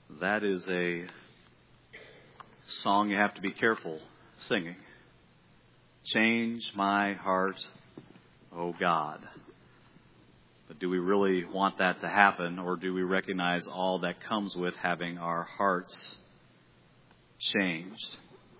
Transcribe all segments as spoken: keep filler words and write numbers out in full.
That is a song you have to be careful singing. Change my heart, oh God. But do we really want that to happen, or do we recognize all that comes with having our hearts changed?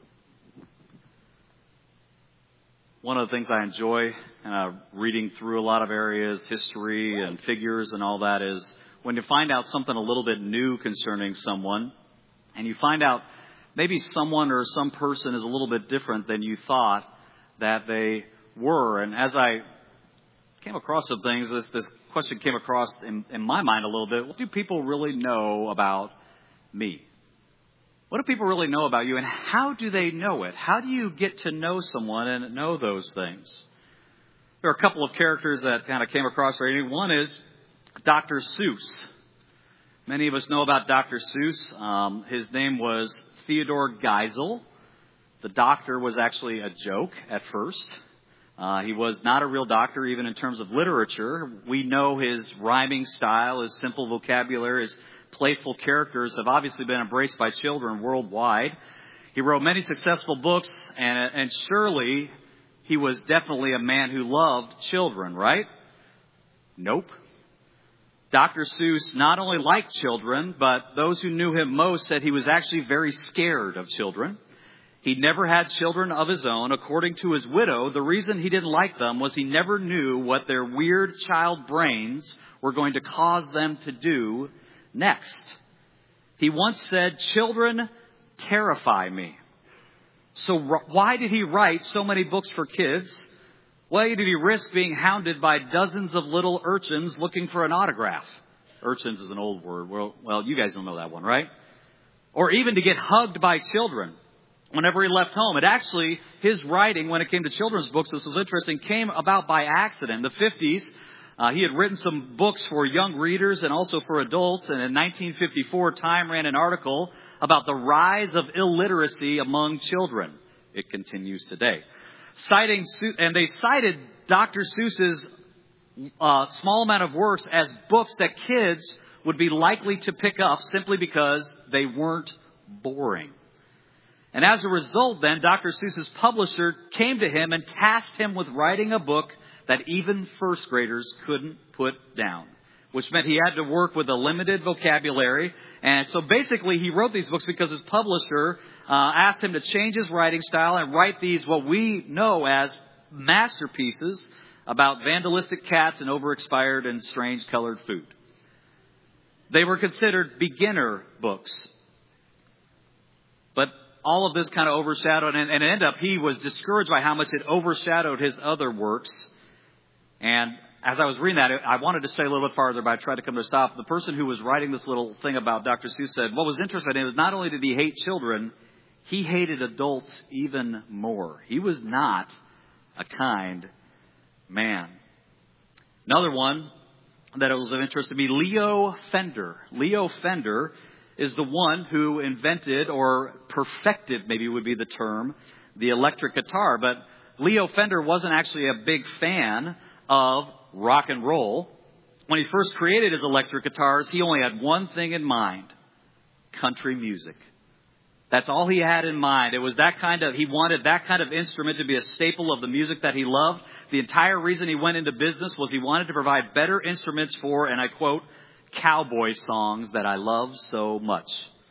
One of the things I enjoy uh, reading through a lot of areas, history and figures and all that, is when you find out something a little bit new concerning someone, and you find out maybe someone or some person is a little bit different than you thought that they were. And as I came across some things, this, this question came across in, in my mind a little bit. What do people really know about me? What do people really know about you, and how do they know it? How do you get to know someone and know those things? There are a couple of characters that kind of came across for me. One is Doctor Seuss. Many of us know about Doctor Seuss. Um, his name was Theodore Geisel. The doctor was actually a joke at first. Uh, he was not a real doctor, even in terms of literature. We know his rhyming style, his simple vocabulary, his playful characters have obviously been embraced by children worldwide. He wrote many successful books, and, and surely he was definitely a man who loved children, right? Nope. Doctor Seuss not only liked children, but those who knew him most said he was actually very scared of children. He never had children of his own. According to his widow, the reason he didn't like them was he never knew what their weird child brains were going to cause them to do next. He once said, "Children terrify me." So why did he write so many books for kids? Why did he risk being hounded by dozens of little urchins looking for an autograph? Urchins is an old word. Well, well, you guys don't know that one, right? Or even to get hugged by children whenever he left home. It actually, his writing, when it came to children's books, this was interesting, came about by accident. In the fifties, uh, he had written some books for young readers and also for adults. And in nineteen fifty-four, Time ran an article about the rise of illiteracy among children. It continues today. Citing, and they cited Doctor Seuss's uh, small amount of works as books that kids would be likely to pick up simply because they weren't boring. And as a result, then, Doctor Seuss's publisher came to him and tasked him with writing a book that even first graders couldn't put down, which meant he had to work with a limited vocabulary. And so basically he wrote these books because his publisher uh, asked him to change his writing style and write these, what we know as masterpieces about vandalistic cats and overexpired and strange colored food. They were considered beginner books. But all of this kind of overshadowed, and, and ended up he was discouraged by how much it overshadowed his other works. And as I was reading that, I wanted to say a little bit farther, but I tried to come to a stop. The person who was writing this little thing about Doctor Seuss said, what was interesting is not only did he hate children, he hated adults even more. He was not a kind man. Another one that was of interest to me, Leo Fender. Leo Fender is the one who invented or perfected, maybe would be the term, the electric guitar. But Leo Fender wasn't actually a big fan of rock and roll. When he first created his electric guitars, he only had one thing in mind: country music. That's all he had in mind. It was that kind of, he wanted that kind of instrument to be a staple of the music that he loved. The entire reason he went into business was he wanted to provide better instruments for, and I quote, cowboy songs that I love so much.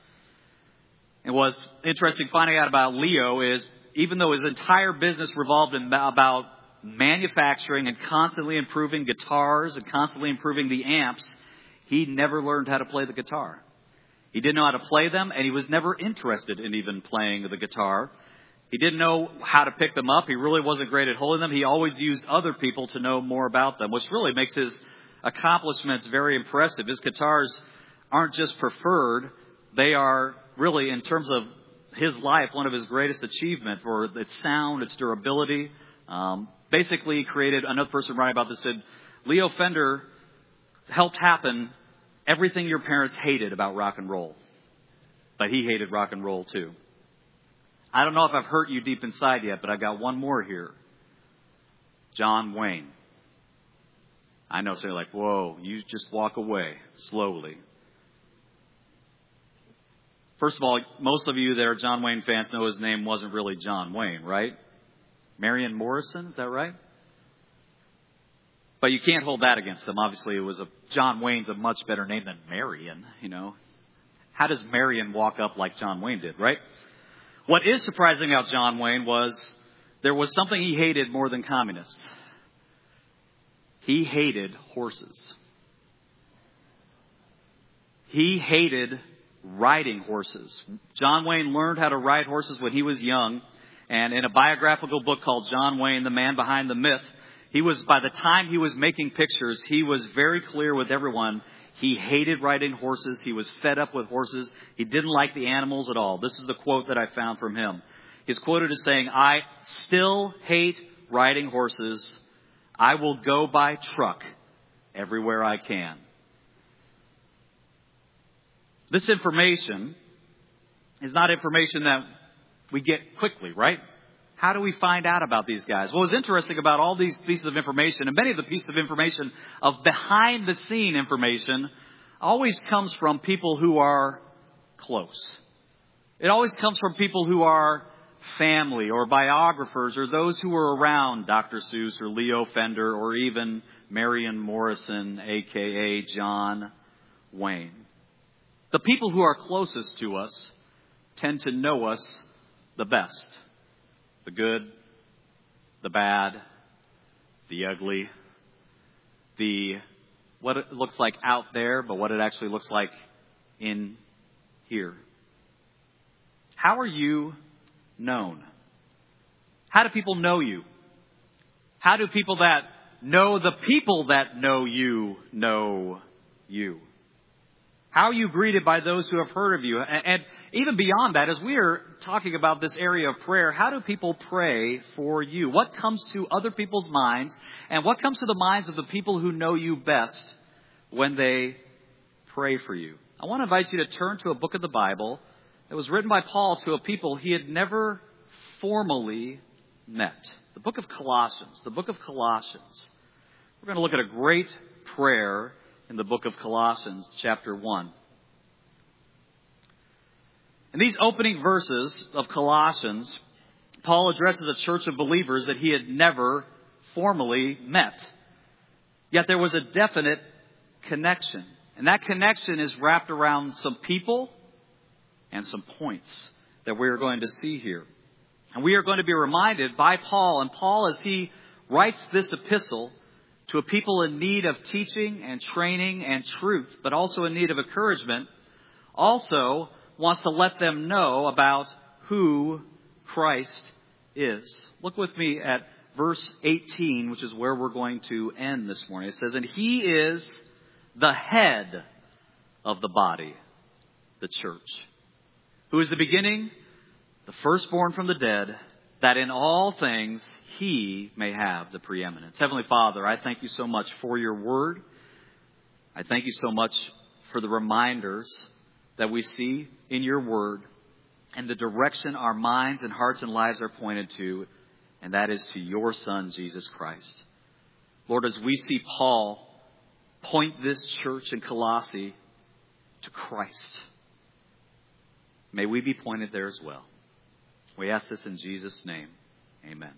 And what's interesting finding out about Leo is, even though his entire business revolved in, about manufacturing and constantly improving guitars and constantly improving the amps, he never learned how to play the guitar. He didn't know how to play them, and he was never interested in even playing the guitar. He didn't know how to pick them up. He really wasn't great at holding them. He always used other people to know more about them, which really makes his accomplishments very impressive. His guitars aren't just preferred. They are really, in terms of his life, one of his greatest achievements for its sound, its durability. Um, basically, he created, another person writing about this said, Leo Fender helped happen everything your parents hated about rock and roll. But he hated rock and roll too. I don't know if I've hurt you deep inside yet, but I got one more here. John Wayne. I know, so you're like, whoa, you just walk away slowly. First of all, most of you that are John Wayne fans know his name wasn't really John Wayne, right? Marion Morrison, is that right? But you can't hold that against them. Obviously, it was a John Wayne's a much better name than Marion, you know. How does Marion walk up like John Wayne did, right? What is surprising about John Wayne was there was something he hated more than communists. He hated horses. He hated riding horses. John Wayne learned how to ride horses when he was young. And in a biographical book called John Wayne, The Man Behind the Myth, he was, by the time he was making pictures, he was very clear with everyone. He hated riding horses. He was fed up with horses. He didn't like the animals at all. This is the quote that I found from him. He's quoted as saying, "I still hate riding horses. I will go by truck everywhere I can." This information is not information that we get quickly, right? How do we find out about these guys? What was interesting about all these pieces of information, and many of the pieces of information of behind the scene information, always comes from people who are close. It always comes from people who are family or biographers or those who were around Doctor Seuss or Leo Fender or even Marion Morrison, a k a. John Wayne. The people who are closest to us tend to know us the best. The good, the bad, the ugly, the what it looks like out there, but what it actually looks like in here. How are you known? How do people know you? How do people that know the people that know you know you? How are you greeted by those who have heard of you? And, and even beyond that, as we are talking about this area of prayer, how do people pray for you? What comes to other people's minds, and what comes to the minds of the people who know you best when they pray for you? I want to invite you to turn to a book of the Bible that was written by Paul to a people he had never formally met. The book of Colossians. The book of Colossians. We're going to look at a great prayer in the book of Colossians, chapter one. In these opening verses of Colossians, Paul addresses a church of believers that he had never formally met. Yet there was a definite connection. And that connection is wrapped around some people and some points that we are going to see here. And we are going to be reminded by Paul, and Paul, as he writes this epistle to a people in need of teaching and training and truth, but also in need of encouragement, also wants to let them know about who Christ is. Look with me at verse eighteen, which is where we're going to end this morning. It says, "And he is the head of the body, the church, who is the beginning, the firstborn from the dead, that in all things he may have the preeminence." Heavenly Father, I thank you so much for your word. I thank you so much for the reminders that we see in your word and the direction our minds and hearts and lives are pointed to, and that is to your Son, Jesus Christ. Lord, as we see Paul point this church in Colossae to Christ, may we be pointed there as well. We ask this in Jesus' name. Amen.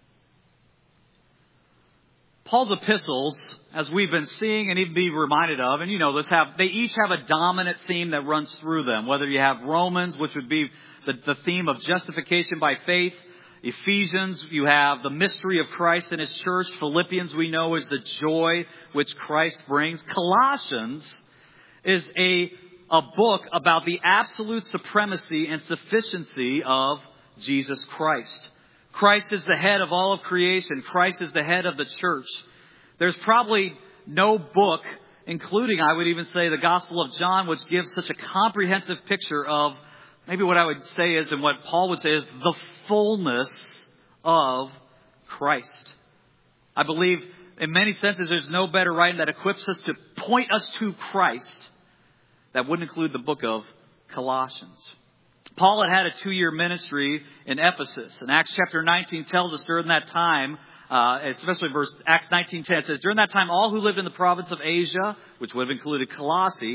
Paul's epistles, as we've been seeing and even be reminded of, and you know this, have they each have a dominant theme that runs through them. Whether you have Romans, which would be the, the theme of justification by faith. Ephesians, you have the mystery of Christ and his church. Philippians, we know, is the joy which Christ brings. Colossians is a, a book about the absolute supremacy and sufficiency of Jesus Christ. Christ is the head of all of creation. Christ is the head of the church. There's probably no book, including, I would even say, the Gospel of John, which gives such a comprehensive picture of, maybe what I would say is, and what Paul would say is, the fullness of Christ. I believe, in many senses, there's no better writing that equips us to point us to Christ that wouldn't include the book of Colossians. Paul had had a two-year ministry in Ephesus. And Acts chapter nineteen tells us during that time, uh, especially verse Acts nineteen ten, it says, "During that time, all who lived in the province of Asia," which would have included Colossae,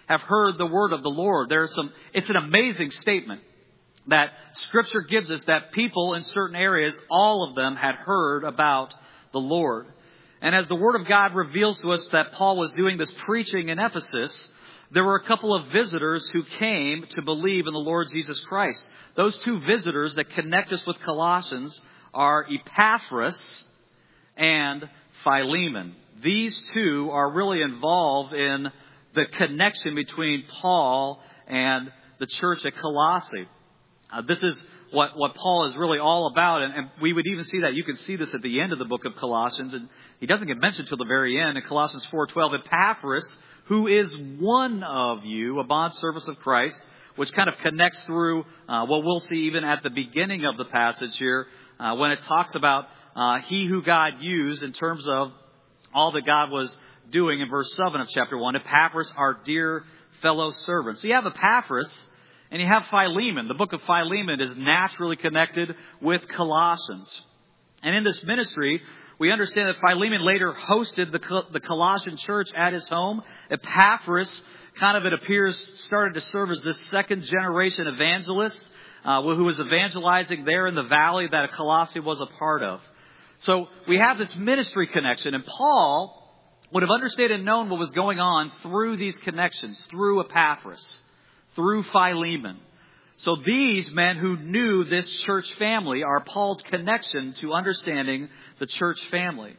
have heard the word of the Lord. There's some, it's an amazing statement that Scripture gives us that people in certain areas, all of them had heard about the Lord. And as the Word of God reveals to us that Paul was doing this preaching in Ephesus, there were a couple of visitors who came to believe in the Lord Jesus Christ. Those two visitors that connect us with Colossians are Epaphras and Philemon. These two are really involved in the connection between Paul and the church at Colossae. Uh, this is what, what Paul is really all about. And, and we would even see that. You can see this at the end of the book of Colossians. And he doesn't get mentioned till the very end in Colossians four twelve. Epaphras, who is one of you, a bondservant of Christ, which kind of connects through uh, what we'll see even at the beginning of the passage here uh, when it talks about uh, he who God used in terms of all that God was doing in verse seven of chapter one. Epaphras, our dear fellow servant. So you have Epaphras and you have Philemon. The book of Philemon is naturally connected with Colossians. And in this ministry, we understand that Philemon later hosted the, the Colossian church at his home. Epaphras, kind of it appears, started to serve as this second generation evangelist uh, who was evangelizing there in the valley that Colossae was a part of. So we have this ministry connection, and Paul would have understood and known what was going on through these connections, through Epaphras, through Philemon. So these men who knew this church family are Paul's connection to understanding the church family.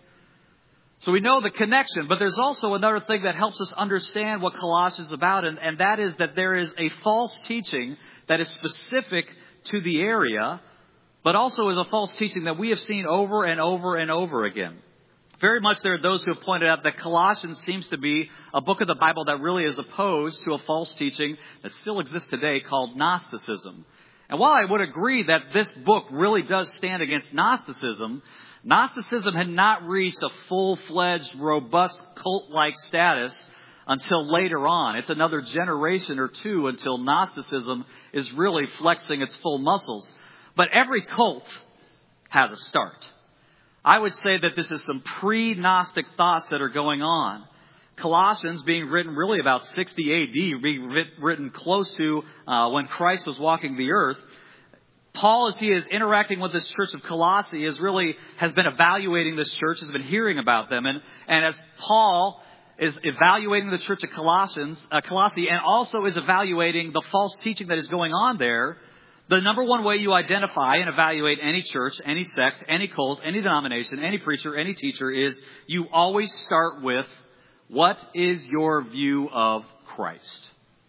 So we know the connection, but there's also another thing that helps us understand what Colossians is about, and, and that is that there is a false teaching that is specific to the area, but also is a false teaching that we have seen over and over and over again. Very much there are those who have pointed out that Colossians seems to be a book of the Bible that really is opposed to a false teaching that still exists today called Gnosticism. And while I would agree that this book really does stand against Gnosticism, Gnosticism had not reached a full-fledged, robust cult-like status until later on. It's another generation or two until Gnosticism is really flexing its full muscles. But every cult has a start. I would say that this is some pre-Gnostic thoughts that are going on. Colossians being written really about sixty A D, being written close to uh, when Christ was walking the earth. Paul, as he is interacting with this church of Colossae, is really has been evaluating this church, has been hearing about them. And, and as Paul is evaluating the church of Colossians, uh, Colossae and also is evaluating the false teaching that is going on there, the number one way you identify and evaluate any church, any sect, any cult, any denomination, any preacher, any teacher is you always start with, what is your view of Christ?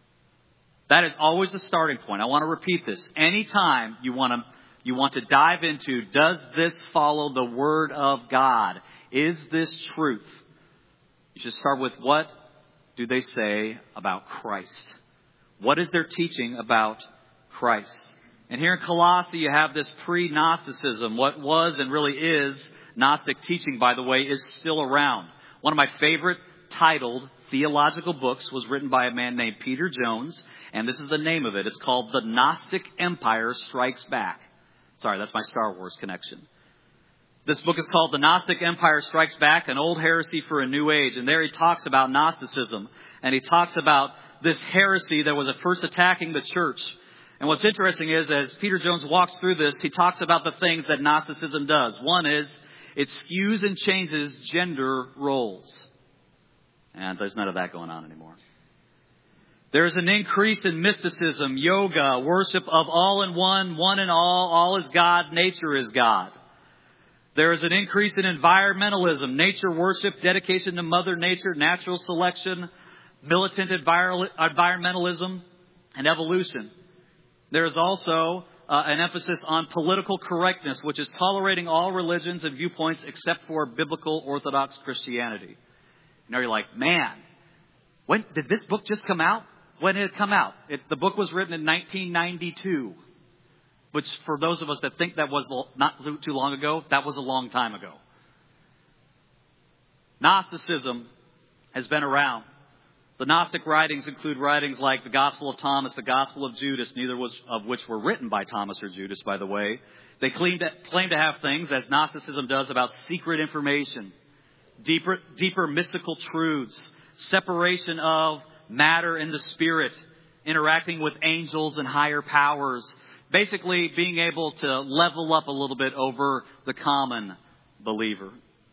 That is always the starting point. I want to repeat this. Anytime you want to, you want to dive into, does this follow the Word of God? Is this truth? You should start with, what do they say about Christ? What is their teaching about Christ? And here in Colossae, you have this pre-Gnosticism. What was and really is Gnostic teaching, by the way, is still around. One of my favorite titled theological books was written by a man named Peter Jones, and this is the name of it. It's called The Gnostic Empire Strikes Back. Sorry, that's my Star Wars connection. This book is called The Gnostic Empire Strikes Back, an old heresy for a new age. And there he talks about Gnosticism, and he talks about this heresy that was at first attacking the church. And what's interesting is, as Peter Jones walks through this, he talks about the things that Gnosticism does. One is, it skews and changes gender roles. And there's none of that going on anymore. There's an increase in mysticism, yoga, worship of all in one, one in all, all is God, nature is God. There is an increase in environmentalism, nature worship, dedication to Mother Nature, natural selection, militant environmentalism, and evolution. There is also uh, an emphasis on political correctness, which is tolerating all religions and viewpoints except for biblical Orthodox Christianity. You know, you're like, man, when did this book just come out? When did it come out? It, the book was written in nineteen ninety-two, which for those of us that think that was not too long ago, that was a long time ago. Gnosticism has been around. The Gnostic writings include writings like the Gospel of Thomas, the Gospel of Judas, neither was, of which were written by Thomas or Judas, by the way. They claim to, claim to have things, as Gnosticism does, about secret information, deeper, deeper mystical truths, separation of matter and the spirit, interacting with angels and higher powers. Basically being able to level up a little bit over the common believer.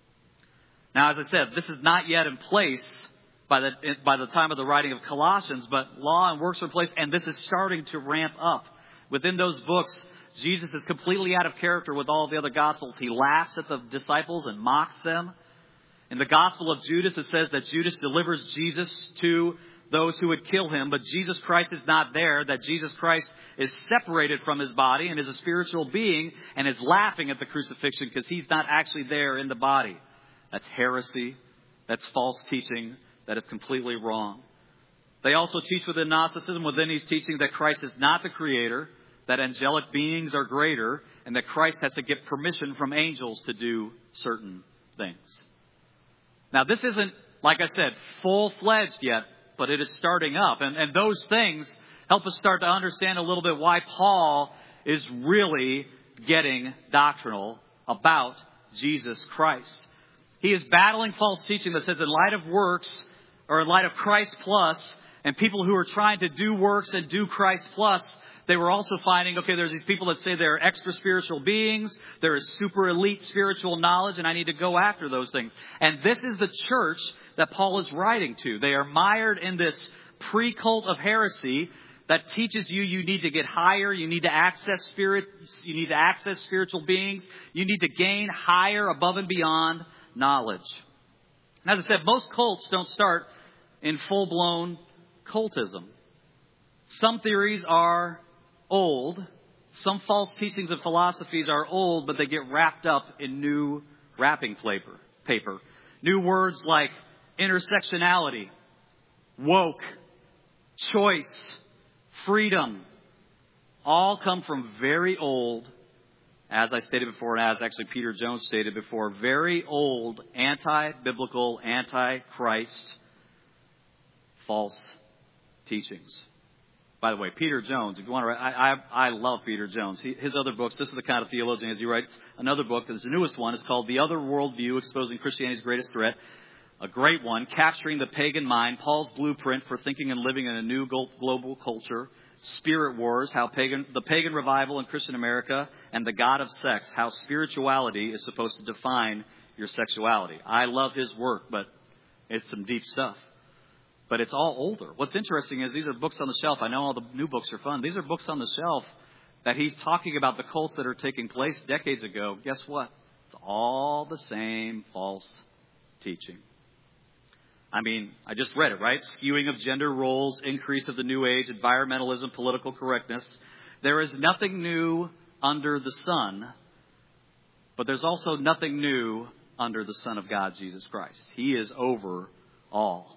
Now, as I said, this is not yet in place by the, by the time of the writing of Colossians, but law and works are in place, and this is starting to ramp up. Within those books, Jesus is completely out of character with all the other Gospels. He laughs at the disciples and mocks them. In the Gospel of Judas, it says that Judas delivers Jesus to those who would kill him, but Jesus Christ is not there, that Jesus Christ is separated from his body and is a spiritual being and is laughing at the crucifixion because he's not actually there in the body. That's heresy. That's false teaching. That is completely wrong. They also teach within Gnosticism, within his teaching, that Christ is not the creator, that angelic beings are greater, and that Christ has to get permission from angels to do certain things. Now, this isn't, like I said, full-fledged yet, but it is starting up. And, and those things help us start to understand a little bit why Paul is really getting doctrinal about Jesus Christ. He is battling false teaching that says in light of works, or in light of Christ plus, and people who are trying to do works and do Christ plus, they were also finding, okay, there's these people that say they're extra spiritual beings, there is super elite spiritual knowledge, and I need to go after those things. And this is the church that Paul is writing to. They are mired in this pre-cult of heresy that teaches you you need to get higher, you need to access spirit, you need to access spiritual beings, you need to gain higher, above and beyond knowledge. And as I said, most cults don't start in full-blown cultism. Some theories are old. Some false teachings and philosophies are old, but they get wrapped up in new wrapping paper. paper. New words like intersectionality, woke, choice, freedom, all come from very old, as I stated before, and as actually Peter Jones stated before, very old anti-biblical, anti-Christ false teachings. By the way, Peter Jones, if you want to write, I, I, I love Peter Jones. He, his other books, this is the kind of theologian as he writes another book, that's the newest one, is called The Other Worldview, Exposing Christianity's Greatest Threat. A great one, capturing the pagan mind, Paul's blueprint for thinking and living in a new global culture, Spirit Wars, how pagan, the pagan revival in Christian America, and the God of sex, how spirituality is supposed to define your sexuality. I love his work, but it's some deep stuff. But it's all older. What's interesting is these are books on the shelf. I know all the new books are fun. These are books on the shelf that he's talking about the cults that are taking place decades ago. Guess what? It's all the same false teaching. I mean, I just read it, right? Skewing of gender roles, increase of the new age, environmentalism, political correctness. There is nothing new under the sun, but there's also nothing new under the Son of God, Jesus Christ. He is over all.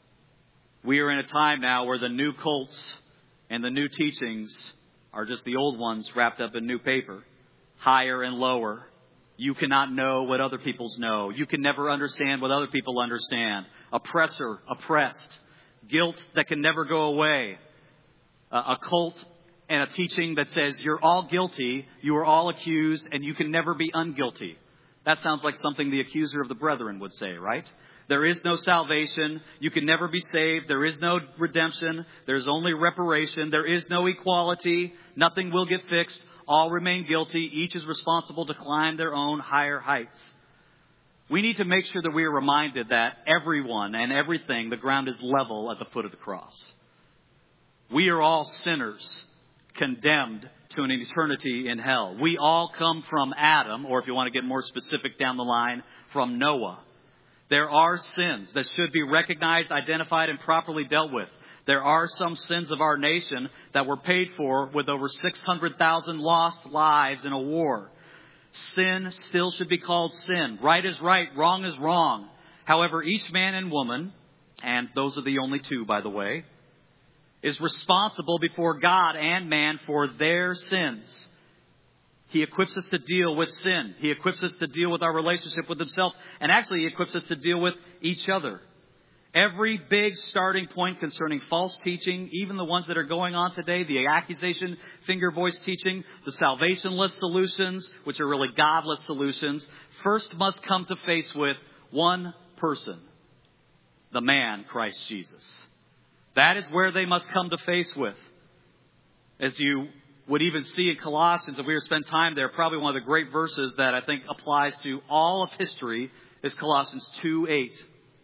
We are in a time now where the new cults and the new teachings are just the old ones wrapped up in new paper, higher and lower. You cannot know what other people's know. You can never understand what other people understand. Oppressor, oppressed, guilt that can never go away. A cult and a teaching that says you're all guilty, you are all accused, and you can never be unguilty. That sounds like something the accuser of the brethren would say, right? There is no salvation. You can never be saved. There is no redemption. There's only reparation. There is no equality. Nothing will get fixed. All remain guilty. Each is responsible to climb their own higher heights. We need to make sure that we are reminded that everyone and everything, the ground is level at the foot of the cross. We are all sinners, condemned to an eternity in hell. We all come from Adam, or if you want to get more specific down the line, from Noah. There are sins that should be recognized, identified, and properly dealt with. There are some sins of our nation that were paid for with over six hundred thousand lost lives in a war. Sin still should be called sin. Right is right, wrong is wrong. However, each man and woman, and those are the only two, by the way, is responsible before God and man for their sins. He equips us to deal with sin. He equips us to deal with our relationship with himself. And actually, he equips us to deal with each other. Every big starting point concerning false teaching, even the ones that are going on today, the accusation, finger voice teaching, the salvationless solutions, which are really godless solutions, first must come to face with one person, the man, Christ Jesus. That is where they must come to face with. As you would even see in Colossians, if we were to spend time there, probably one of the great verses that I think applies to all of history is Colossians two eight.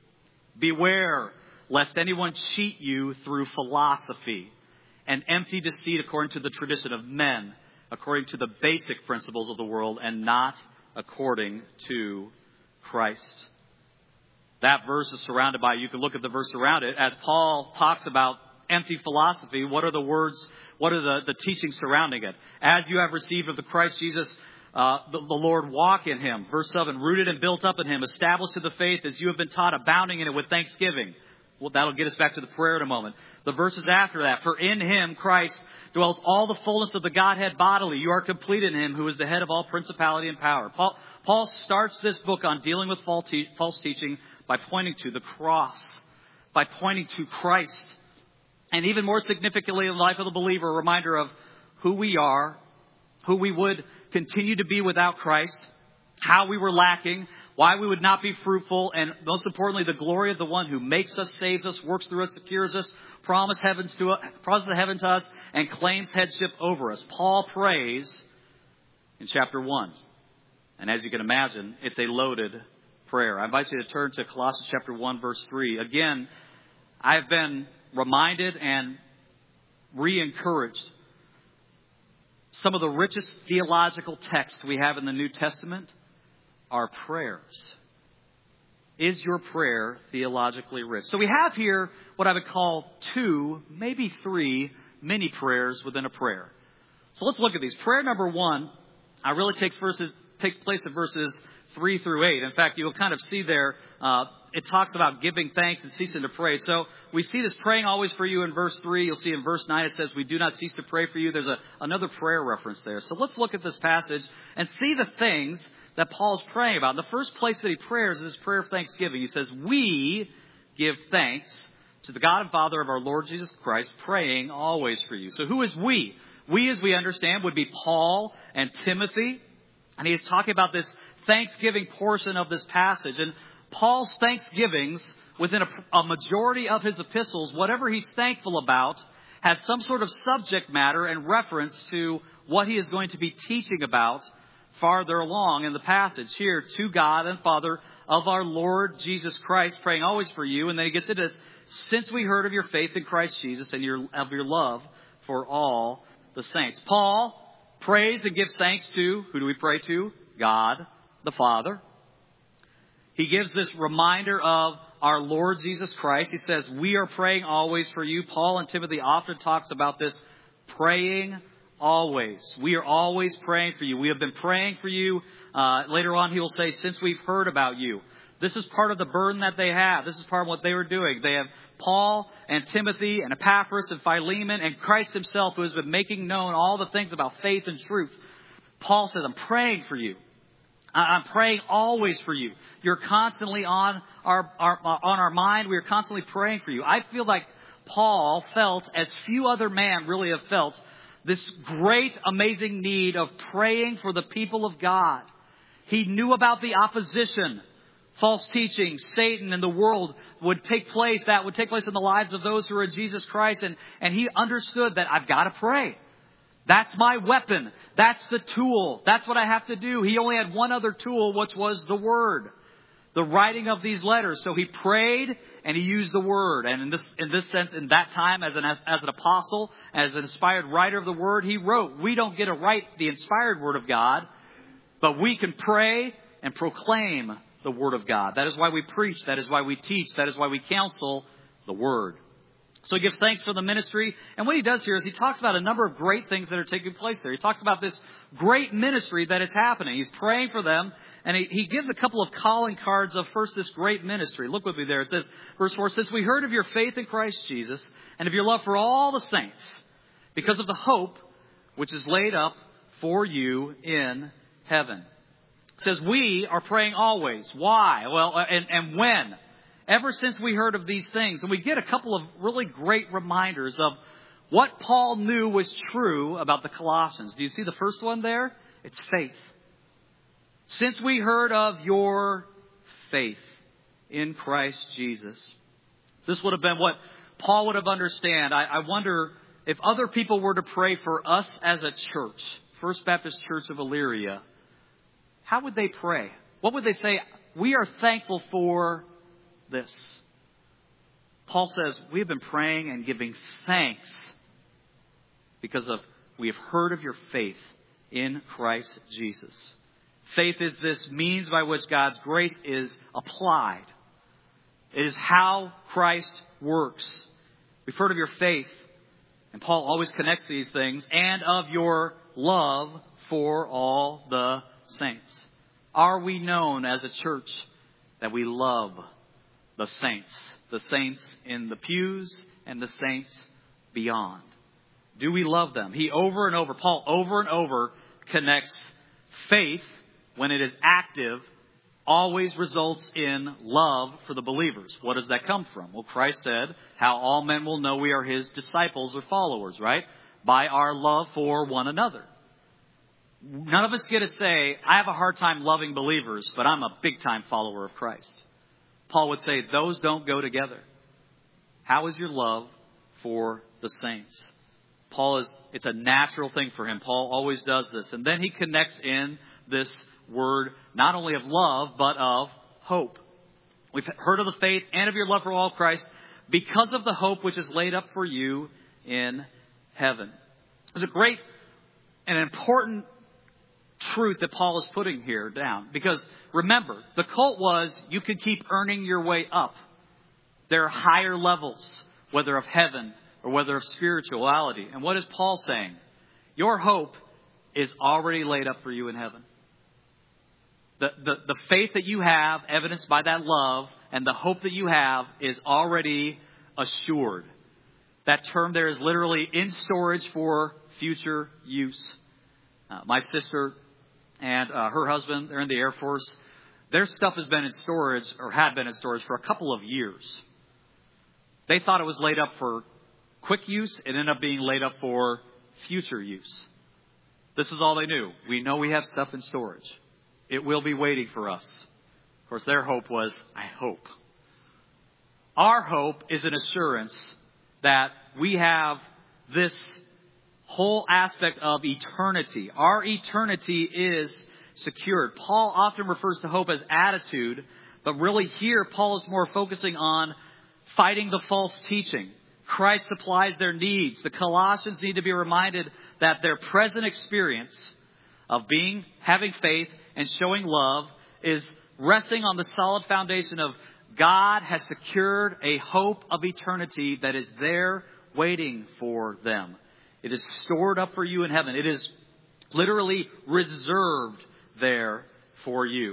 Beware lest anyone cheat you through philosophy and empty deceit according to the tradition of men, according to the basic principles of the world, and not according to Christ. That verse is surrounded by, you can look at the verse around it, as Paul talks about empty philosophy. What are the words, what are the, the teachings surrounding it? As you have received of the Christ Jesus, uh, the, the Lord, walk in him. Verse seven, rooted and built up in him, established in the faith as you have been taught, abounding in it with thanksgiving. Well, that'll get us back to the prayer in a moment. The verses after that, for in him, Christ, dwells all the fullness of the Godhead bodily. You are complete in him, who is the head of all principality and power. Paul, Paul starts this book on dealing with false teaching by pointing to the cross, by pointing to Christ. And even more significantly in the life of the believer, a reminder of who we are, who we would continue to be without Christ, how we were lacking, why we would not be fruitful, and most importantly, the glory of the one who makes us, saves us, works through us, secures us, promises heavens to us, promises heaven to us, and claims headship over us. Paul prays in chapter one. And as you can imagine, it's a loaded prayer. I invite you to turn to Colossians chapter one, verse three. Again, I've been reminded and re-encouraged. Some of the richest theological texts we have in the New Testament are prayers. Is your prayer theologically rich? So we have here what I would call two, maybe three mini prayers within a prayer. So let's look at these. Prayer number one, uh, really takes verses takes place in verses three through eight. In fact, you'll kind of see there, uh, it talks about giving thanks and ceasing to pray. So we see this praying always for you in verse three. You'll see in verse nine it says, we do not cease to pray for you. There's a, another prayer reference there. So let's look at this passage and see the things that Paul's praying about. And the first place that he prays is his prayer of thanksgiving. He says, we give thanks to the God and Father of our Lord Jesus Christ, praying always for you. So who is we? We, as we understand, would be Paul and Timothy. And he is talking about this thanksgiving portion of this passage. And Paul's thanksgivings within a, a majority of his epistles, whatever he's thankful about, has some sort of subject matter and reference to what he is going to be teaching about farther along in the passage. Here, to God and Father of our Lord Jesus Christ, praying always for you. And then he gets into this, since we heard of your faith in Christ Jesus and your, of your love for all the saints. Paul prays and gives thanks to, who do we pray to? God the Father. He gives this reminder of our Lord Jesus Christ. He says, we are praying always for you. Paul and Timothy often talks about this, praying always. We are always praying for you. We have been praying for you. Uh, later on, he will say, since we've heard about you. This is part of the burden that they have. This is part of what they were doing. They have Paul and Timothy and Epaphras and Philemon and Christ himself, who has been making known all the things about faith and truth. Paul says, I'm praying for you. I'm praying always for you. You're constantly on our, our on our mind. We are constantly praying for you. I feel like Paul felt, as few other men really have felt, this great, amazing need of praying for the people of God. He knew about the opposition, false teaching, Satan, and the world would take place. That would take place in the lives of those who are in Jesus Christ. And, and he understood that I've got to pray. That's my weapon. That's the tool. That's what I have to do. He only had one other tool, which was the Word, the writing of these letters. So he prayed and he used the Word. And in this, in this sense, in that time, as an, as an apostle, as an inspired writer of the Word, he wrote. We don't get to write the inspired Word of God, but we can pray and proclaim the Word of God. That is why we preach. That is why we teach. That is why we counsel the Word. So he gives thanks for the ministry. And what he does here is he talks about a number of great things that are taking place there. He talks about this great ministry that is happening. He's praying for them. And he, he gives a couple of calling cards of first this great ministry. Look with me there. It says, verse four, since we heard of your faith in Christ Jesus and of your love for all the saints, because of the hope which is laid up for you in heaven. It says we are praying always. Why? Well, and, and when? Ever since we heard of these things. And we get a couple of really great reminders of what Paul knew was true about the Colossians. Do you see the first one there? It's faith. Since we heard of your faith in Christ Jesus. This would have been what Paul would have understood. I, I wonder if other people were to pray for us as a church, First Baptist Church of Elyria, how would they pray? What would they say? We are thankful for this. Paul says, we have been praying and giving thanks because of we have heard of your faith in Christ Jesus. Faith is this means by which God's grace is applied. It is how Christ works. We've heard of your faith, and Paul always connects these things, and of your love for all the saints. Are we known as a church that we love the saints? The saints in the pews and the saints beyond. Do we love them? He over and over, Paul over and over connects faith, when it is active, always results in love for the believers. What does that come from? Well, Christ said how all men will know we are his disciples or followers, right? By our love for one another. None of us get to say, I have a hard time loving believers, but I'm a big time follower of Christ. Paul would say those don't go together. How is your love for the saints? Paul is, it's a natural thing for him. Paul always does this. And then he connects in this word, not only of love, but of hope. We've heard of the faith and of your love for all Christ because of the hope which is laid up for you in heaven. It's a great and important truth that Paul is putting here down. Because remember, the cult was you could keep earning your way up. There are higher levels, whether of heaven or whether of spirituality. And what is Paul saying? Your hope is already laid up for you in heaven. The, the, the faith that you have, evidenced by that love, and the hope that you have is already assured. That term there is literally in storage for future use. Uh, my sister and uh, her husband, they're in the Air Force. Their stuff has been in storage, or had been in storage, for a couple of years. They thought it was laid up for quick use. It ended up being laid up for future use. This is all they knew. We know we have stuff in storage. It will be waiting for us. Of course, their hope was, I hope. Our hope is an assurance that we have this whole aspect of eternity. Our eternity is secured. Paul often refers to hope as attitude, but really here Paul is more focusing on fighting the false teaching. Christ supplies their needs. The Colossians need to be reminded that their present experience of being, having faith and showing love is resting on the solid foundation of God has secured a hope of eternity that is there waiting for them. It is stored up for you in heaven. It is literally reserved there for you.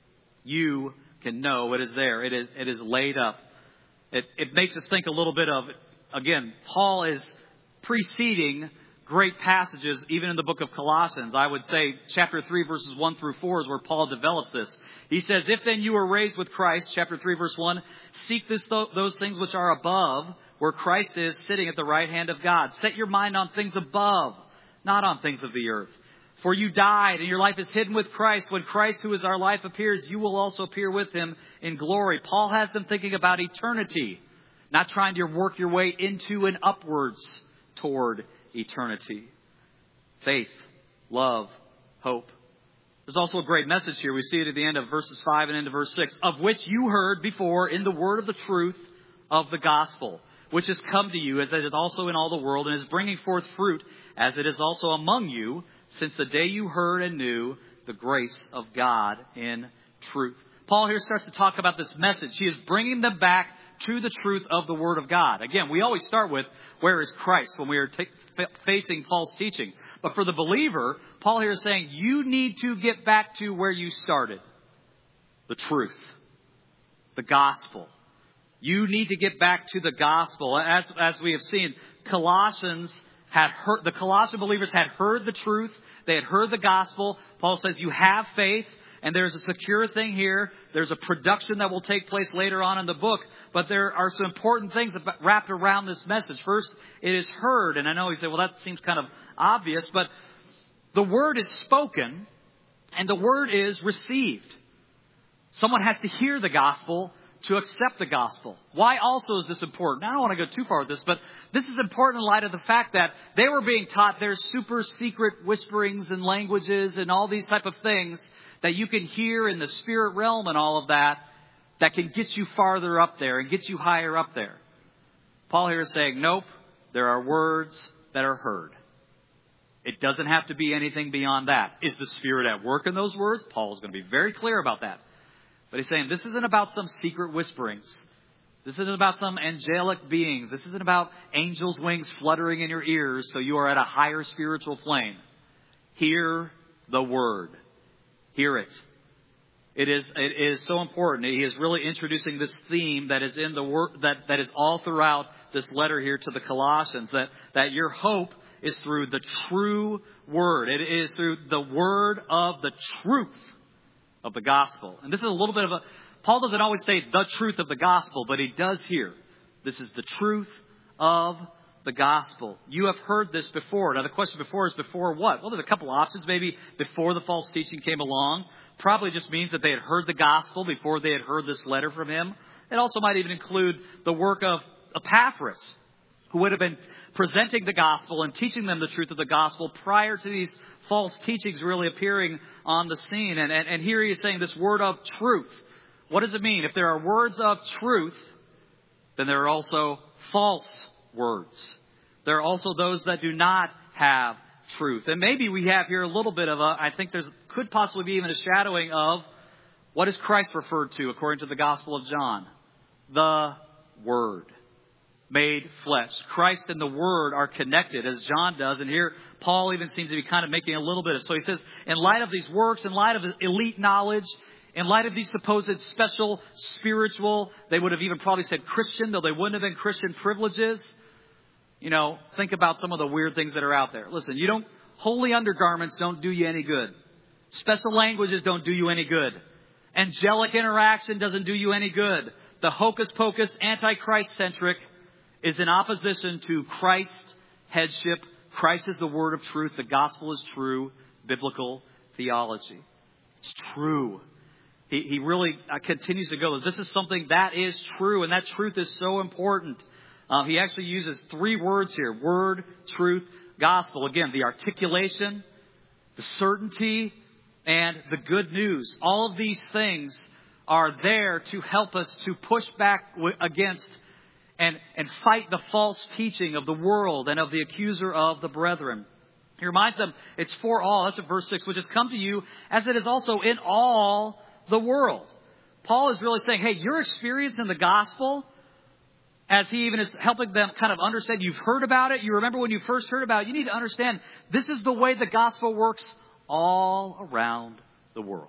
You can know it is there. It is, it is laid up. It, it makes us think a little bit of, again, Paul is preceding great passages, even in the book of Colossians. I would say chapter three, verses one through four is where Paul develops this. He says, if then you were raised with Christ, chapter three, verse one, seek this, those things which are above, where Christ is sitting at the right hand of God. Set your mind on things above, not on things of the earth. For you died, and your life is hidden with Christ. When Christ, who is our life, appears, you will also appear with him in glory. Paul has them thinking about eternity, not trying to work your way into and upwards toward eternity. Faith, love, hope. There's also a great message here. We see it at the end of verses five and into verse six. Of which you heard before in the word of the truth of the gospel, which has come to you, as it is also in all the world, and is bringing forth fruit, as it is also among you, since the day you heard and knew the grace of God in truth. Paul here starts to talk about this message. He is bringing them back to the truth of the Word of God. Again, we always start with, where is Christ when we are t- facing false teaching? But for the believer, Paul here is saying, you need to get back to where you started. The truth. The gospel. You need to get back to the gospel. As, as we have seen, Colossians had heard, the Colossian believers had heard the truth. They had heard the gospel. Paul says, you have faith. And there's a secure thing here. There's a production that will take place later on in the book. But there are some important things wrapped around this message. First, it is heard. And I know you say, well, that seems kind of obvious. But the word is spoken and the word is received. Someone has to hear the gospel to accept the gospel. Why also is this important? I don't want to go too far with this, but this is important in light of the fact that they were being taught there's super secret whisperings and languages and all these type of things that you can hear in the spirit realm and all of that, that can get you farther up there and get you higher up there. Paul here is saying, nope, there are words that are heard. It doesn't have to be anything beyond that. Is the Spirit at work in those words? Paul is going to be very clear about that. But he's saying this isn't about some secret whisperings. This isn't about some angelic beings. This isn't about angels' wings fluttering in your ears so you are at a higher spiritual plane. Hear the word. Hear it. It is, it is so important. He is really introducing this theme that is in the word, that, that is all throughout this letter here to the Colossians, that, that your hope is through the true word. It is through the word of the truth of the gospel. And this is a little bit of a, Paul doesn't always say the truth of the gospel, but he does here. This is the truth of the gospel. You have heard this before. Now the question before is before what? Well, there's a couple options. Maybe before the false teaching came along. Probably just means that they had heard the gospel before they had heard this letter from him. It also might even include the work of Epaphras, who would have been presenting the gospel and teaching them the truth of the gospel prior to these false teachings really appearing on the scene. And, and, and here he is saying this word of truth. What does it mean? If there are words of truth, then there are also false words. There are also those that do not have truth. And maybe we have here a little bit of a, I think there's could possibly be even a shadowing of what is Christ referred to according to the Gospel of John? The Word made flesh. Christ and the Word are connected, as John does. And here, Paul even seems to be kind of making a little bit of... So he says, in light of these works, in light of elite knowledge, in light of these supposed special spiritual, they would have even probably said Christian, though they wouldn't have been Christian privileges. You know, think about some of the weird things that are out there. Listen, you don't... Holy undergarments don't do you any good. Special languages don't do you any good. Angelic interaction doesn't do you any good. The hocus-pocus, anti-Christ-centric is in opposition to Christ's headship. Christ is the word of truth. The gospel is true biblical theology. It's true. He, he really uh, continues to go. This is something that is true, and that truth is so important. Uh, he actually uses three words here. Word, truth, gospel. Again, the articulation, the certainty, and the good news. All of these things are there to help us to push back against and, and fight the false teaching of the world and of the accuser of the brethren. He reminds them it's for all. That's at verse six, which has come to you as it is also in all the world. Paul is really saying, hey, your experience in the gospel, as he even is helping them kind of understand, you've heard about it. You remember when you first heard about it. You need to understand this is the way the gospel works all around the world.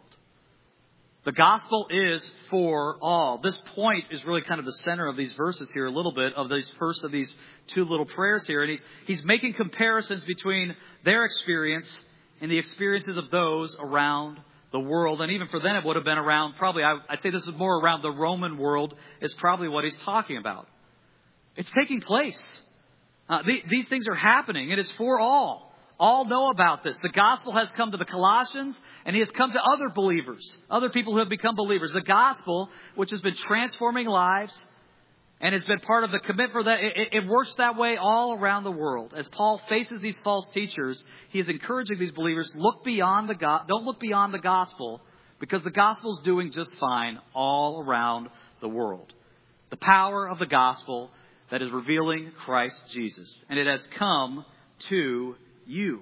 The gospel is for all. This point is really kind of the center of these verses here, a little bit of these first of these two little prayers here. And he, he's making comparisons between their experience and the experiences of those around the world. And even for them, it would have been around probably, I, I'd say this is more around the Roman world is probably what he's talking about. It's taking place. Uh, the, these things are happening. It is for all. All know about this. The gospel has come to the Colossians, and he has come to other believers, other people who have become believers. The gospel, which has been transforming lives and has been part of the commitment for that, it, it works that way all around the world. As Paul faces these false teachers, he is encouraging these believers, look beyond the go- don't look beyond the gospel, because the gospel is doing just fine all around the world. The power of the gospel that is revealing Christ Jesus, and it has come to you.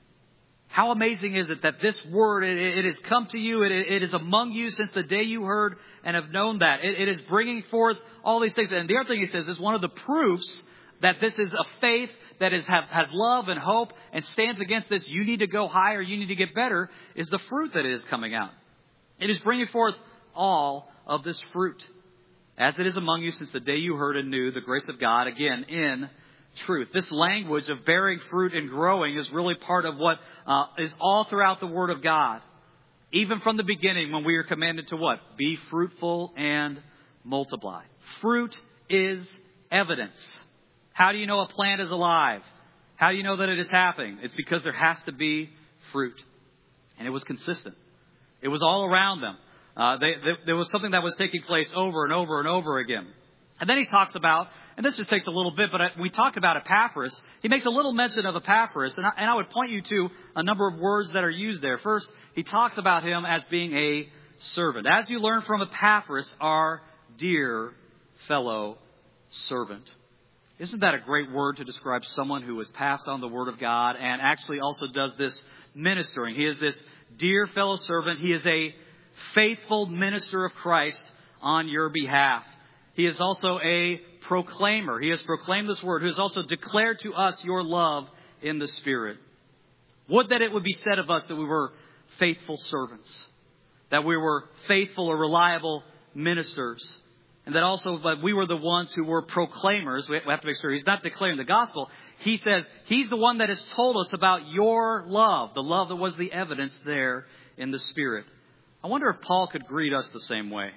How amazing is it that this word, it, it has come to you. It, it is among you since the day you heard and have known that. It, it is bringing forth all these things. And the other thing he says is one of the proofs that this is a faith that is have, has love and hope and stands against this. You need to go higher. You need to get better is the fruit that is coming out. It is bringing forth all of this fruit as it is among you since the day you heard and knew the grace of God, again, in truth. This language of bearing fruit and growing is really part of what uh, is all throughout the Word of God. Even from the beginning when we are commanded to what? Be fruitful and multiply. Fruit is evidence. How do you know a plant is alive? How do you know that it is happening? It's because there has to be fruit. And it was consistent. It was all around them. Uh, they, they, there was something that was taking place over and over and over again. And then he talks about, and this just takes a little bit, but we talked about Epaphras. He makes a little mention of Epaphras, and I, and I would point you to a number of words that are used there. First, he talks about him as being a servant. As you learn from Epaphras, our dear fellow servant. Isn't that a great word to describe someone who has passed on the Word of God and actually also does this ministering? He is this dear fellow servant. He is a faithful minister of Christ on your behalf. He is also a proclaimer. He has proclaimed this word, who has also declared to us your love in the Spirit. Would that it would be said of us that we were faithful servants, that we were faithful or reliable ministers, and that also that we were the ones who were proclaimers. We have to make sure he's not declaring the gospel. He says he's the one that has told us about your love, the love that was the evidence there in the Spirit. I wonder if Paul could greet us the same way.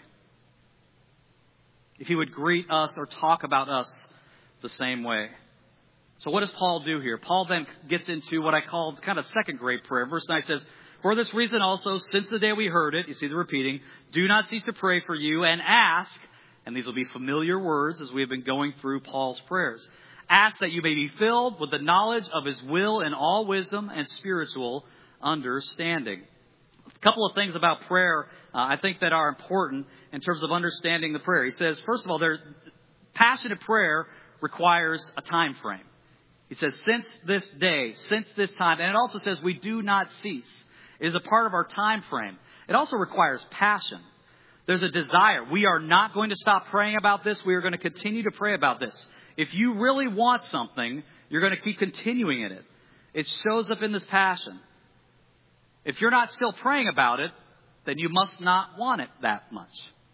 If he would greet us or talk about us the same way. So what does Paul do here? Paul then gets into what I call kind of second grade prayer. Verse nine says, for this reason also, since the day we heard it, you see the repeating, do not cease to pray for you and ask, and these will be familiar words as we have been going through Paul's prayers. Ask that you may be filled with the knowledge of his will in all wisdom and spiritual understanding. A couple of things about prayer uh, I think that are important in terms of understanding the prayer. He says, first of all, there, passionate prayer requires a time frame. He says, since this day, since this time, and it also says we do not cease. It is a part of our time frame. It also requires passion. There's a desire. We are not going to stop praying about this. We are going to continue to pray about this. If you really want something, you're going to keep continuing in it. It shows up in this passion. If you're not still praying about it, then you must not want it that much.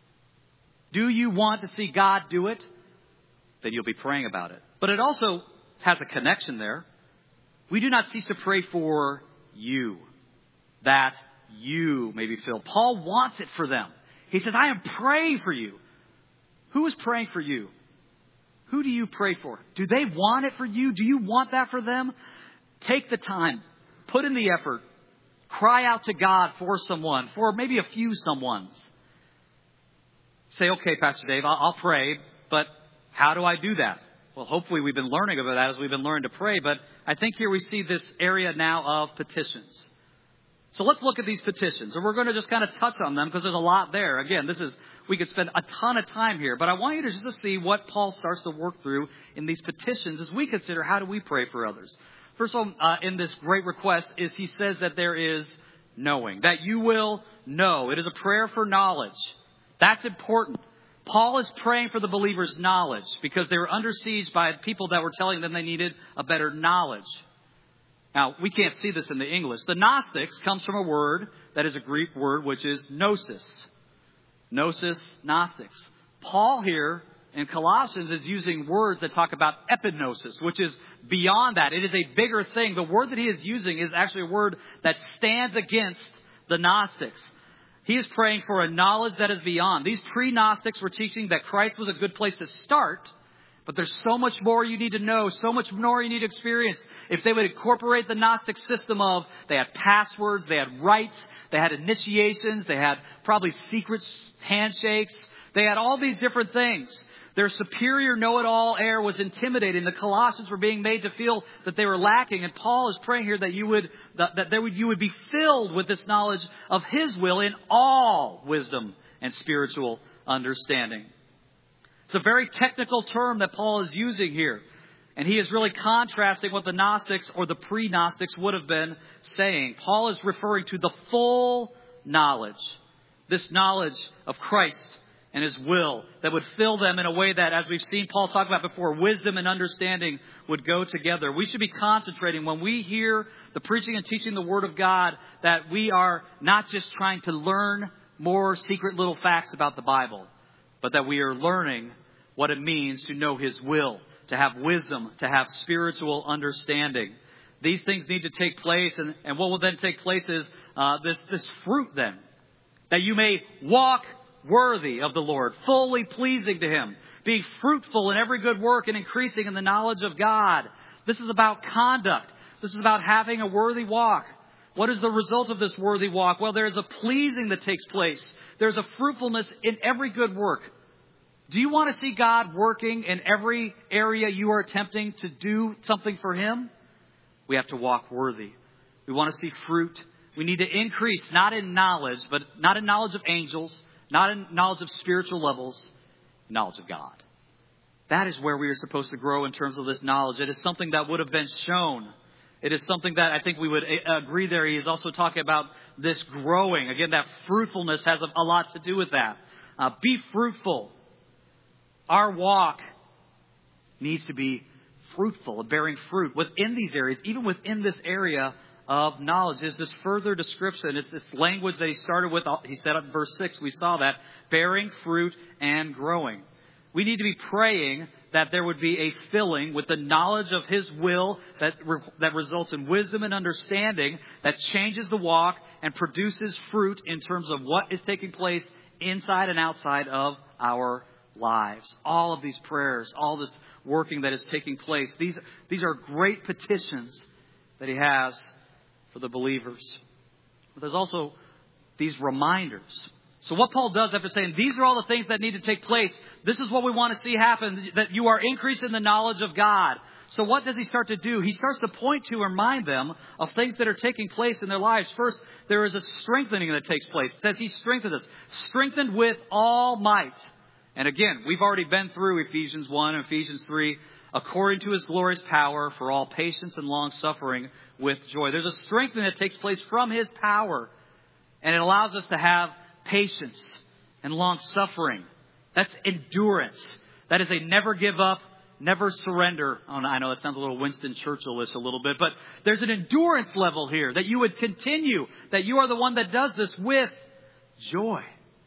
Do you want to see God do it? Then you'll be praying about it. But it also has a connection there. We do not cease to pray for you, that you may be filled. Paul wants it for them. He says, I am praying for you. Who is praying for you? Who do you pray for? Do they want it for you? Do you want that for them? Take the time. Put in the effort. Cry out to God for someone, for maybe a few someones. Say, okay, Pastor Dave, I'll, I'll pray, but how do I do that? Well, hopefully we've been learning about that as we've been learning to pray, but I think here we see this area now of petitions. So let's look at these petitions, and we're going to just kind of touch on them because there's a lot there. Again, this is we could spend a ton of time here, but I want you to just to see what Paul starts to work through in these petitions as we consider how do we pray for others. First of all, uh, in this great request is he says that there is knowing, that you will know. It is a prayer for knowledge. That's important. Paul is praying for the believers' knowledge because they were under siege by people that were telling them they needed a better knowledge. Now, we can't see this in the English. The Gnostics comes from a word that is a Greek word, which is gnosis. Gnosis, Gnostics. Paul here in Colossians is using words that talk about epignosis, which is beyond that. It is a bigger thing. The word that he is using is actually a word that stands against the Gnostics. He is praying for a knowledge that is beyond. These pre-Gnostics were teaching that Christ was a good place to start, but there's so much more you need to know, so much more you need to experience. If they would incorporate the Gnostic system of, they had passwords, they had rites, they had initiations, they had probably secret handshakes, they had all these different things. Their superior know-it-all air was intimidating. The Colossians were being made to feel that they were lacking. And Paul is praying here that you would, that, that there would, you would be filled with this knowledge of his will in all wisdom and spiritual understanding. It's a very technical term that Paul is using here. And he is really contrasting what the Gnostics or the pre-Gnostics would have been saying. Paul is referring to the full knowledge. This knowledge of Christ and his will that would fill them in a way that, as we've seen Paul talk about before, wisdom and understanding would go together. We should be concentrating when we hear the preaching and teaching the Word of God that we are not just trying to learn more secret little facts about the Bible, but that we are learning what it means to know his will, to have wisdom, to have spiritual understanding. These things need to take place, and, and what will then take place is uh, this, this fruit then, that you may walk worthy of the Lord, fully pleasing to him, being fruitful in every good work and increasing in the knowledge of God. This is about conduct. This is about having a worthy walk. What is the result of this worthy walk? Well, there is a pleasing that takes place There's a fruitfulness in every good work. Do you want to see God working in every area you are attempting to do something for Him? We have to walk worthy. We want to see fruit. We need to increase, not in knowledge, but not in knowledge of angels, not in knowledge of spiritual levels, knowledge of God. That is where we are supposed to grow in terms of this knowledge. It is something that would have been shown. It is something that I think we would agree there. He is also talking about this growing. Again, that fruitfulness has a lot to do with that. Uh, be fruitful. Our walk needs to be fruitful and bearing fruit within these areas, even within this area of knowledge. Is this further description? It's this language that he started with. He said in verse six, we saw that, bearing fruit and growing. We need to be praying that there would be a filling with the knowledge of His will that re- that results in wisdom and understanding that changes the walk and produces fruit in terms of what is taking place inside and outside of our lives. All of these prayers, all this working that is taking place, these, these are great petitions that He has for the believers. But there's also these reminders. So what Paul does after saying, these are all the things that need to take place. This is what we want to see happen, that you are increasing the knowledge of God. So what does he start to do? He starts to point to and remind them of things that are taking place in their lives. First, there is a strengthening that takes place. It says He strengthened us. Strengthened with all might. And again, we've already been through Ephesians one and Ephesians three. According to His glorious power for all patience and long suffering with joy. There's a strengthening that takes place from His power. And it allows us to have patience and long suffering. That's endurance. That is a never give up, never surrender. Oh, I know that sounds a little Winston Churchill-ish a little bit, but there's an endurance level here that you would continue, that you are the one that does this with joy.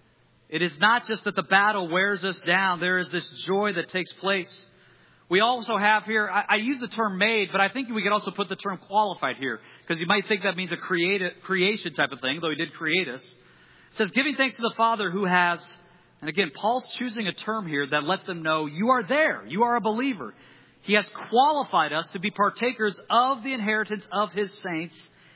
It is not just that the battle wears us down. There is this joy that takes place. We also have here, I, I use the term made, but I think we could also put the term qualified here, because you might think that means a creative, creation type of thing, though He did create us. It says, giving thanks to the Father who has, and again, Paul's choosing a term here that lets them know you are there. You are a believer. He has qualified us to be partakers of the inheritance of His saints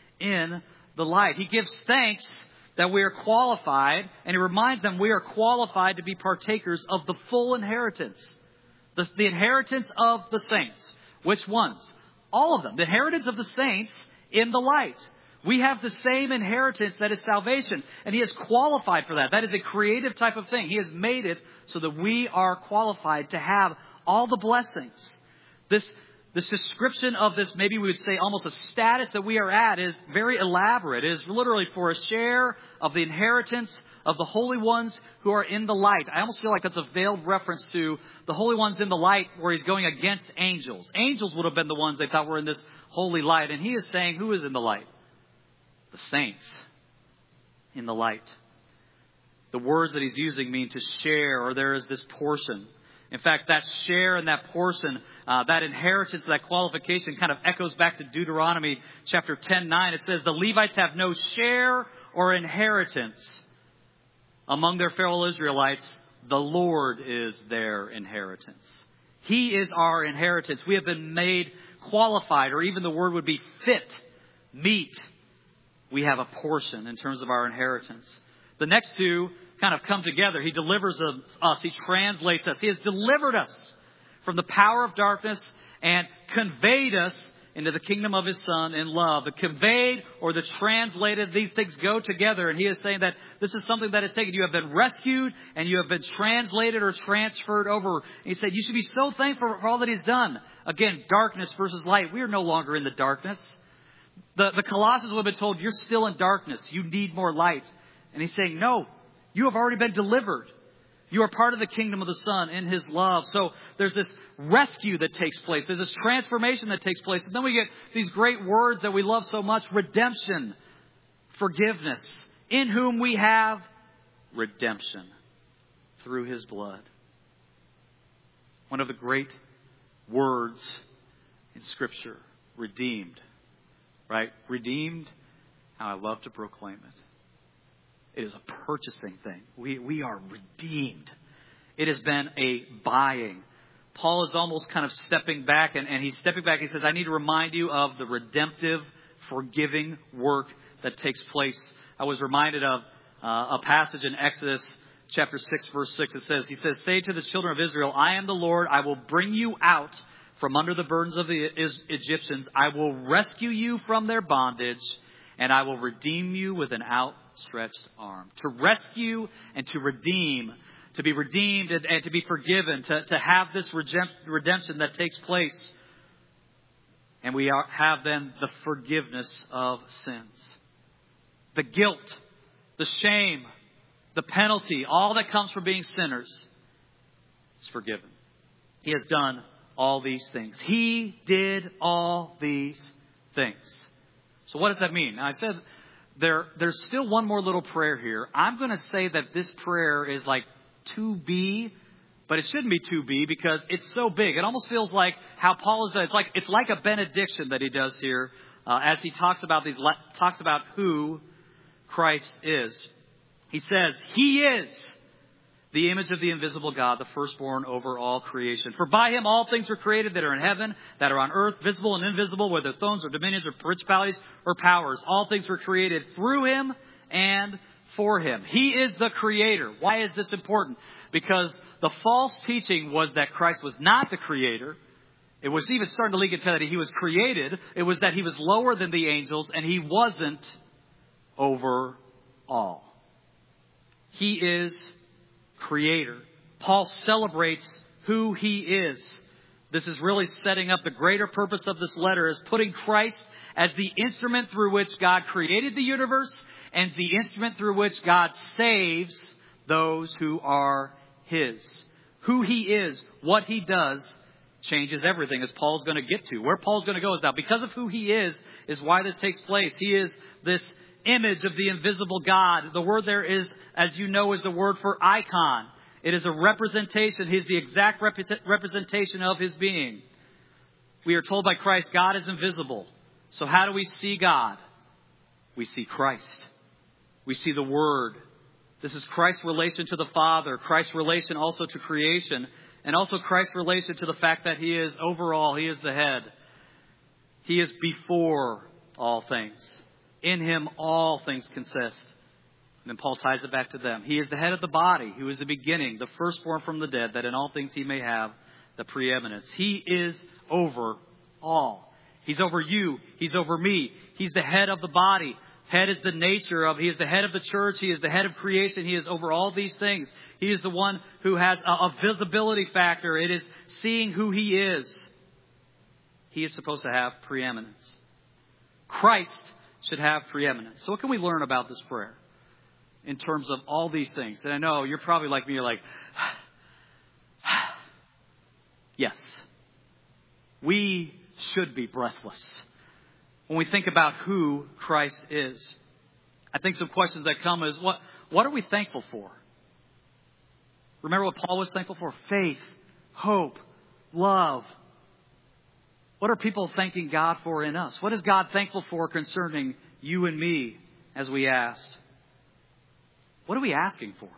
in the light. He gives thanks that we are qualified, and He reminds them we are qualified to be partakers of the full inheritance. The, the inheritance of the saints. Which ones? All of them. The inheritance of the saints in the light. We have the same inheritance that is salvation. And He has qualified for that. That is a creative type of thing. He has made it so that we are qualified to have all the blessings. This, this description of this, maybe we would say almost a status that we are at, is very elaborate. It is literally for a share of the inheritance of the holy ones who are in the light. I almost feel like that's a veiled reference to the holy ones in the light where He's going against angels. Angels would have been the ones they thought were in this holy light. And He is saying, who is in the light? The saints in the light. The words that He's using mean to share, or there is this portion. In fact, that share and that portion, uh, that inheritance, that qualification kind of echoes back to Deuteronomy chapter ten nine. It says, the Levites have no share or inheritance among their fellow Israelites. The Lord is their inheritance. He is our inheritance. We have been made qualified, or even the word would be fit, meet. We have a portion in terms of our inheritance. The next two kind of come together. He delivers us. He translates us. He has delivered us from the power of darkness and conveyed us into the kingdom of His Son in love. The conveyed or the translated, these things go together. And He is saying that this is something that is taken. You have been rescued and you have been translated or transferred over. And He said you should be so thankful for all that He's done. Again, darkness versus light. We are no longer in the darkness. The, the Colossians would have been told, you're still in darkness. You need more light. And He's saying, no, you have already been delivered. You are part of the kingdom of the Son in His love. So there's this rescue that takes place. There's this transformation that takes place. And then we get these great words that we love so much. Redemption. Forgiveness. In whom we have redemption. Through His blood. One of the great words in Scripture. Redeemed. Right? Redeemed. How I love to proclaim it. It is a purchasing thing. We we are redeemed. It has been a buying. Paul is almost kind of stepping back, and, and he's stepping back. He says, I need to remind you of the redemptive, forgiving work that takes place. I was reminded of uh, a passage in Exodus chapter six, verse six. It says, he says, say to the children of Israel, I am the Lord. I will bring you out from under the burdens of the Egyptians. I will rescue you from their bondage, and I will redeem you with an outstretched arm. To rescue and to redeem, to be redeemed and, and to be forgiven, to, to have this redemption that takes place. And we are, have then the forgiveness of sins. The guilt, the shame, the penalty, all that comes from being sinners is forgiven. He has done all these things. He did all these things. So what does that mean? Now I said there, there's still one more little prayer here. I'm going to say that this prayer is like two B, but it shouldn't be two B because it's so big. It almost feels like how Paul is. It's like it's like a benediction that he does here uh, as he talks about these talks about who Christ is. He says, He is the image of the invisible God, the firstborn over all creation. For by Him all things were created that are in heaven, that are on earth, visible and invisible, whether thrones or dominions or principalities or powers. All things were created through Him and for Him. He is the Creator. Why is this important? Because the false teaching was that Christ was not the Creator. It was even starting to leak into that He was created. It was that He was lower than the angels and He wasn't over all. He is Creator. Paul celebrates who He is. This is really setting up the greater purpose of this letter, is putting Christ as the instrument through which God created the universe and the instrument through which God saves those who are His. Who He is, what He does, changes everything, as Paul's going to get to. Where Paul's going to go is now, because of who He is, is why this takes place. He is this image of the invisible God. The word there is, as you know, is the word for icon. It is a representation. He's the exact rep- representation of His being. We are told by Christ, God is invisible. So how do we see God? We see Christ. We see the Word. This is Christ's relation to the Father, Christ's relation also to creation, and also Christ's relation to the fact that He is over all. He is the head. He is before all things. In Him all things consist. And then Paul ties it back to them. He is the head of the body, who is the beginning, the firstborn from the dead, that in all things He may have the preeminence. He is over all. He's over you. He's over me. He's the head of the body. Head is the nature of, He is the head of the church. He is the head of creation. He is over all these things. He is the one who has a, a visibility factor. It is seeing who He is. He is supposed to have preeminence. Christ should have preeminence. So what can we learn about this prayer in terms of all these things? And I know you're probably like me. You're like, yes, we should be breathless when we think about who Christ is. I think some questions that come is, what, what are we thankful for? Remember what Paul was thankful for? Faith, hope, love. What are people thanking God for in us? What is God thankful for concerning you and me, as we asked? What are we asking for?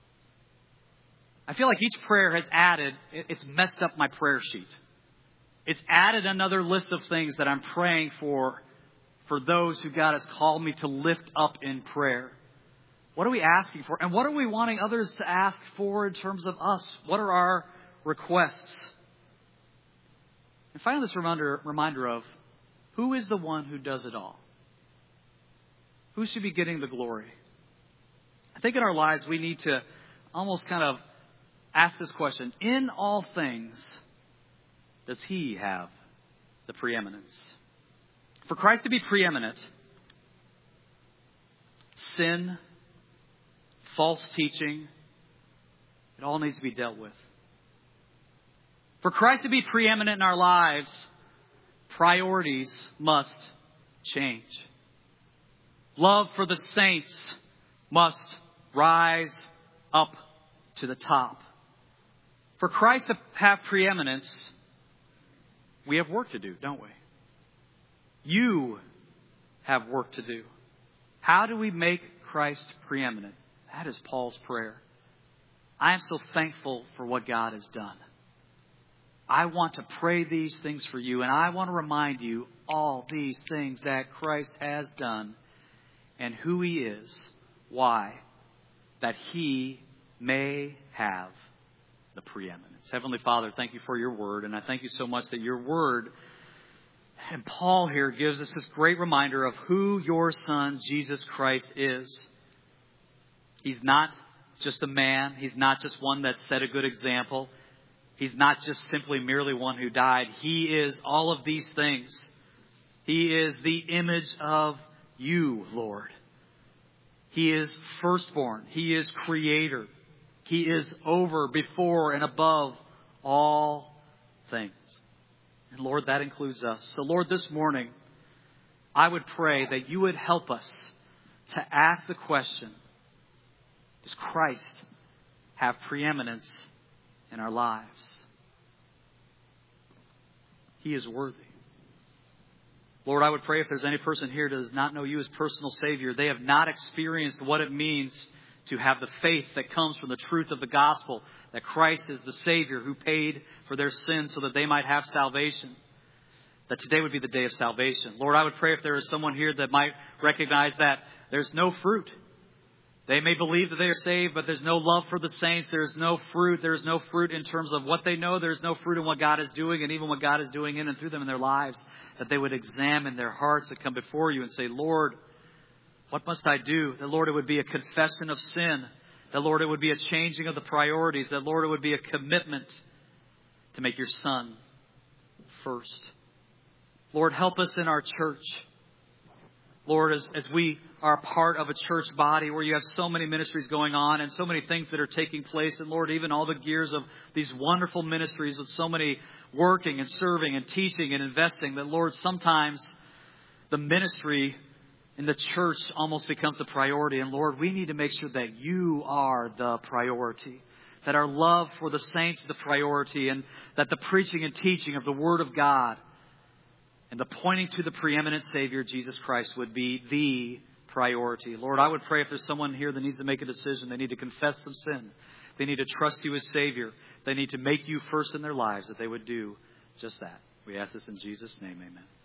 I feel like each prayer has added, it's messed up my prayer sheet. It's added another list of things that I'm praying for, for those who God has called me to lift up in prayer. What are we asking for? And what are we wanting others to ask for in terms of us? What are our requests? And finally, this reminder, reminder of who is the one who does it all? Who should be getting the glory? I think in our lives we need to almost kind of ask this question. In all things, does He have the preeminence? For Christ to be preeminent, sin, false teaching, it all needs to be dealt with. For Christ to be preeminent in our lives, priorities must change. Love for the saints must rise up to the top. For Christ to have preeminence, we have work to do, don't we? You have work to do. How do we make Christ preeminent? That is Paul's prayer. I am so thankful for what God has done. I want to pray these things for you, and I want to remind you all these things that Christ has done and who He is, why, that He may have the preeminence. Heavenly Father, thank you for your word. And I thank you so much that your word, and Paul here gives us this great reminder of who your Son, Jesus Christ, is. He's not just a man. He's not just one that set a good example. He's not just simply merely one who died. He is all of these things. He is the image of you, Lord. He is firstborn. He is creator. He is over, before, and above all things. And Lord, that includes us. So Lord, this morning, I would pray that you would help us to ask the question, does Christ have preeminence in our lives? He is worthy. Lord, I would pray if there's any person here that does not know you as personal Savior, they have not experienced what it means to have the faith that comes from the truth of the gospel, that Christ is the Savior who paid for their sins so that they might have salvation, that today would be the day of salvation. Lord, I would pray if there is someone here that might recognize that there's no fruit. They may believe that they are saved, but there's no love for the saints. There's no fruit. There's no fruit in terms of what they know. There's no fruit in what God is doing, and even what God is doing in and through them in their lives, that they would examine their hearts and come before you and say, Lord, what must I do? That, Lord, it would be a confession of sin. That, Lord, it would be a changing of the priorities. That, Lord, it would be a commitment to make your Son first. Lord, help us in our church. Lord, as, as we are part of a church body where you have so many ministries going on and so many things that are taking place. And Lord, even all the gears of these wonderful ministries with so many working and serving and teaching and investing, that Lord, sometimes the ministry in the church almost becomes the priority. And Lord, we need to make sure that you are the priority, that our love for the saints is the priority, and that the preaching and teaching of the Word of God and the pointing to the preeminent Savior, Jesus Christ, would be the priority. Lord, I would pray if there's someone here that needs to make a decision, they need to confess some sin, they need to trust you as Savior, they need to make you first in their lives, that they would do just that. We ask this in Jesus' name, amen.